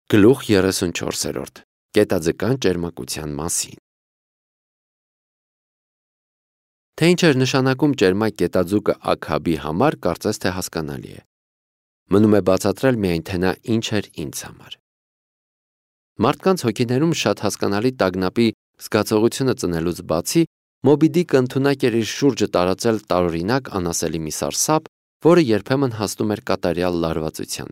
Գլուխ 34. Կետաձկան ճերմակության մասին։ Թե ինչ էր նշանակում ճերմակ կետաձուկը Աքաբի համար, կարծես թե հասկանալի է։ Մնում է բացատրել միայն, թե նա ինչ էր ինձ համար։ Մարդկանց հոգիներում շատ հասկանալի տագնապի զգացողությունը ծնելուց բացի, Մոբի Դիկը ընդունակ էր իր շուրջը տարածել տարօրինակ անասելի մի սարսափ, որը երբեմն հասնում էր կատարյալ լարվածության։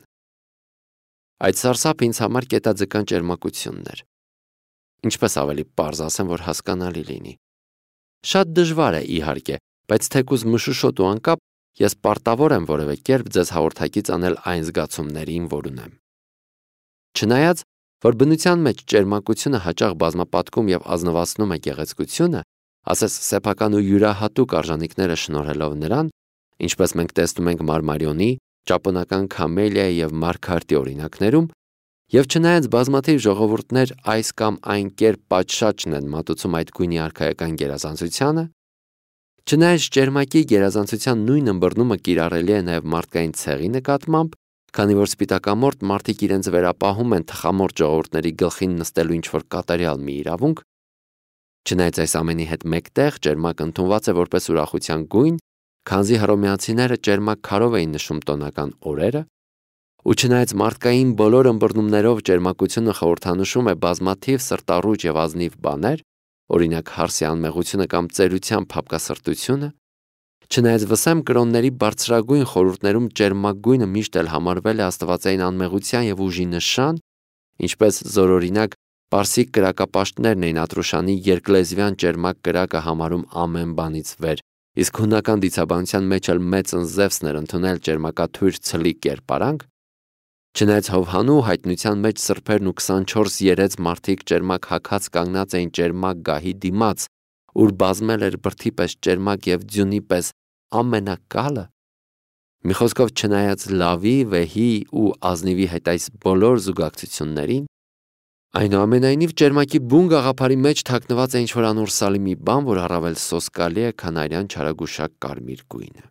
Այդ սարսափը ինձ համար կետաձկան ճերմակությունն էր։ Ինչպես ավելի պարզ ասեմ, որ հասկանալի լինի։ Շատ դժվար է, իհարկե, բայց թեկուզ մշուշոտ ու անկապ ես պարտավոր եմ որևէ կերպ ձեզ հաղորդակից անել այն զգացումներին, որ ունեմ։ Չնայած, որ բնության մեջ ճերմակությունը հաճախ բազմապատկում եւ ազնվացնում է գեղեցկությունը, ասես սեփական ու յուրահատուկ արժանինքները շնորհելով նրան, ինչպես մենք տեսնում ենք Մարմարիոնի, ճապոնական քամելիայի եւ մարգարտի օրինակներում, եւ չնայած բազմաթիվ ժողովուրդներ այս կամ այն կերպ պատշաճն են մատուցում այդ գույնի արքայական գերազանցությանը, չնայած ճերմակի գերազանցության նույն ըմբռնումը կիրառելի է նաեւ մարդկային ցեղի նկատմամբ, քանի որ սպիտակամորթ մարդիկ իրենց վերապահում են թխամորթ ժողովուրդների գլխին նստելու ինչ-որ կատարյալ մի իրավունք, չնայած այս ամենի հետ մեկտեղ ճերմակը ընդունված է որպես ուրախության գույն, քանզի հռոմեացիները ճերմակ քարով էին նշում տոնական օրերը, ու չնայած մարդկային բոլոր ըմբռնումներով ճերմակությունը խորհրդանշում է բազմաթիվ սրտառուչ եւ ազնիվ բաներ, օրինակ հարսի անմեղությունը կամ ծերության փափկասրտությունը, չնայած վսեմ կրոնների բարձրագույն խորհուրդներում ճերմակ գույնը միշտ էլ համարվել է աստվածային անմեղության եւ ուժի նշան, ինչպես զորօրինակ պարսիկ կրակապաշտներն էին Ատրուշանի երկլեզվյան ճերմակ կրակը համարում ամեն բանից վեր, իսկ հունական դիցաբանության մեջ էլ մեծն Զևսն էր ընդունել ճերմակաթույր ցլի կերպարանք, չնայած Հովհաննու հայտնության մեջ սրբերն ու 24 երեց մարդիկ ճերմակ հագած կանգնած էին ճերմակ գահի դիմաց, ուր բազմել էր բրդի պես ճերմակ եւ ձյունի պես ամենակալը, մի խոսքով չնայած լավի, վեհի ու ազնիվի հետ այս բոլոր զուգակցություններին, այնուամենայնիվ ճերմակի բուն գաղափարի մեջ թաքնված է ինչ-որ անորսալի մի բան, որ առավել սոսկալի է, քան արյան չարագուշակ կարմիր գույնը։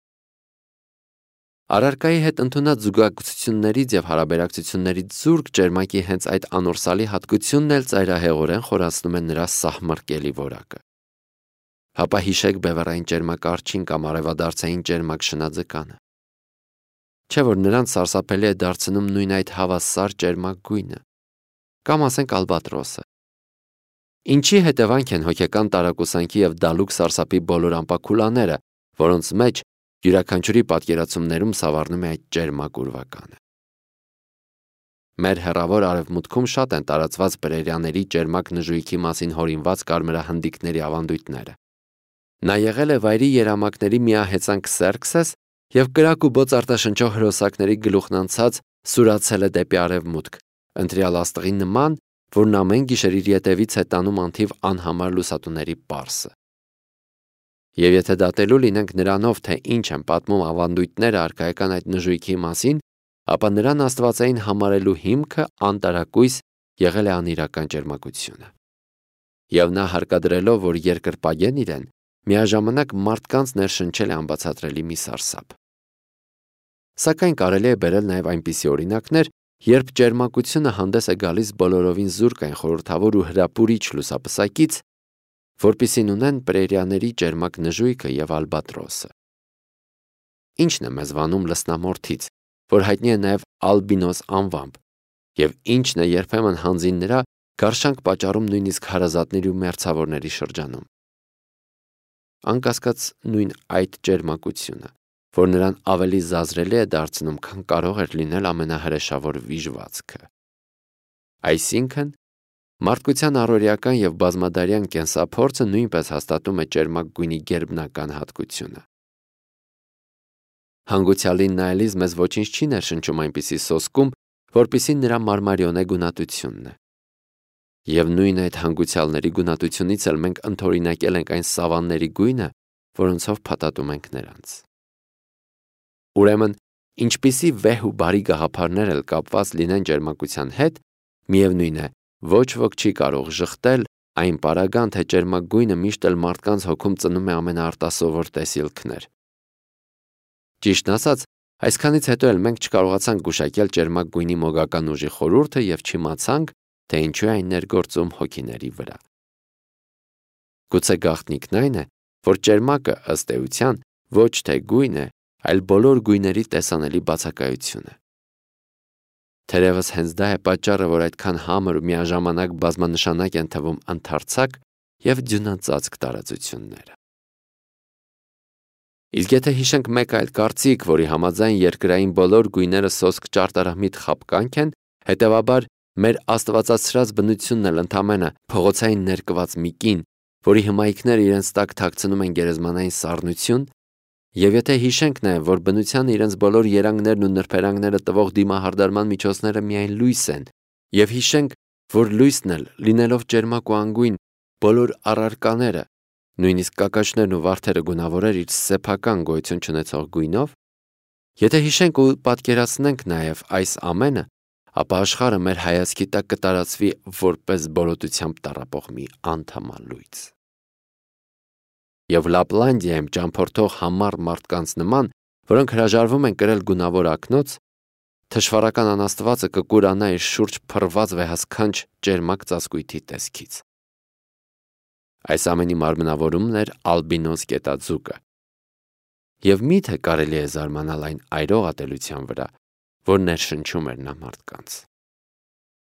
Առարկայի հետ ընդունած զուգակցություններից եւ հարաբերակցություններից զուրկ ճերմակի հենց այդ անորսալի հատկությունն էլ ծայրահեղորեն խորացնում է նրա սահմռկելի որակը։ Հապա հիշեք բևեռային ճերմակարչին կամ արևադարձային ճերմակ շնաձկանը։ Չէ՞ որ նրանց սարսափելի է դարձնում նույն այդ հավասար ճերմակ գույնը, կամ ասենք ալբատրոսը։ Ինչի հետևանք են հոգեկան տարակուսանքի եւ դալուկ սարսափի բոլոր ամպաքուլաները, որոնց մեջ յուրաքանչյուրի պատկերացումներում սավառնում է այդ ճերմակ ուրվականը։ Մեր հեռավոր արևմուտքում շատ են տարածված բրերյաների ճերմակ նժույգի մասին հորինված կարմրահնդիկների ավանդույթները։ Նա եղել է վայրի երամակների միահեծան Քսերքսես եւ կրակ ու բոծ արտաշնչող հրոսակների գլուխն անցած սուրացել է դեպի արևմուտք, ընտրյալ աստղի նման, որն ամեն գիշեր իր ետևից է տանում անթիվ անհամար լուսատուների պարսը։ Եվ եթե դատելու լինենք նրանով, թե ինչ են պատմում ավանդույթները արքայական այդ նժույգի մասին, ապա նրան աստվածային համարելու հիմքը անտարակույս եղել է անիրական ճերմակությունը։ Եվ նա հարկադրելով, որ երկրպագեն իրեն, միաժամանակ մարդկանց ներշնչել է անբացատրելի մի սարսափ։ Սակայն կարելի է բերել նաև այնպիսի օրինակներ, երբ ճերմակությունը հանդես է գալիս բոլորովին զուրկ այն խորհրդավոր ու հրապուրիչ լուսապսակից, որպիսին ունեն պրերիաների ճերմակ նժույգը եւ ալբատրոսը։ Ինչն է մեզ վանում լսնամորթից, որ հայտնի է նաև ալբինոս անվամբ, եւ ինչն է երբեմն հանձին նրա գարշանք պատճառում նույնիսկ հարազատների ու մերձավորների շրջանում։ Անկասկած նույն այդ ճերմակությունը, որ նրան ավելի զազրելի է դարձնում, քան կարող էր լինել ամենահրեշավոր վիժվածքը։ Այսինքն, մարդկության առօրեական եւ բազմադարյան կենսափորձը նույնպես հաստատում է ճերմակ գույնի գերբնական հատկությունը։ Հանգուցյալին նայելիս մեզ ոչինչ չի ներշնչում այնպիսի սոսկում, որպիսի նրա մարմարիոնե գունատությունն է։ Եվ նույն այդ հանգուցյալների գունատությունից էլ մենք ընդօրինակել ենք այն սավանների գույնը, որոնցով փաթաթում ենք նրանց։ Ուրեմն, ինչպիսի վեհ ու բարի գաղափարներ էլ կապված լինեն ճերմակության հետ, միևնույն է, ոչ ոք չի կարող ժխտել այն պարագան, թե ճերմակ գույնը միշտ էլ մարդկանց հոգում ծնում է ամենաարտասովոր տեսիլքներ։ Ճիշտն ասած, Այսքանից հետո էլ մենք չկարողացանք գուշակել ճերմակ գույնի մոգական ուժի խորհուրդը եւ չիմացանք, թե ինչու է այն ներգործում հոգիների վրա։ Գուցե գաղտնիքն այն է, որ ճերմակը ըստ էության ոչ թե գույն է, այլ բոլոր գույների տեսանելի բացակայություն է։ Թերևս հենց դա է պատճառը, որ այդքան համր ու միաժամանակ բազմանշանակ են թվում ընդարձակ եւ ձյունածածկ տարածությունները։ Իսկ եթե հիշենք մեկ այլ կարծիք, որի համաձայն երկրային բոլոր գույները սոսկ ճարտարամիտ խաբկանք են, հետևաբար մեր աստվածացրած բնությունն էլ ընդամենը փողոցային ներկված մի կին, որի հմայքները իրենց տակ թաքցնում են գերեզմանային սառնություն, եւ եթե հիշենք նաեւ, որ բնությանը իրենց բոլոր երանգներն ու նրբերանգները տվող դիմահարդարման միջոցները միայն լույս են, եւ հիշենք, որ լույսն էլ, լինելով ճերմակ ու անգույն, բոլոր առարկաները, նույնիսկ կակաչներն ու վարդերը գունավորեր իր սեփական գոյություն չունեցող գույնով, եթե հիշենք ու պատկերացնենք նաեւ այս ամենը, ապա աշխարհը մեր հայացքի տակ կտարածվի որպես բոլոտությամբ տառապող մի անթամալույց։ Եվ Լապլանդիայում ճամփորդող համառ մարդկանց նման, որոնք հրաժարվում են կրել գունավոր ակնոց, թշվառական անաստվածը կկուրանա իր շուրջ փռված վեհասքանչ ճերմակ ծածկույթի տեսքից։ Այս ամենի մարմնավորումն էր ալբինոս գետաձուկը։ Եվ միթե կարելի է զարմանալ այն այրող ատելության վրա, որ ներշնչում էր նա մարդկանց։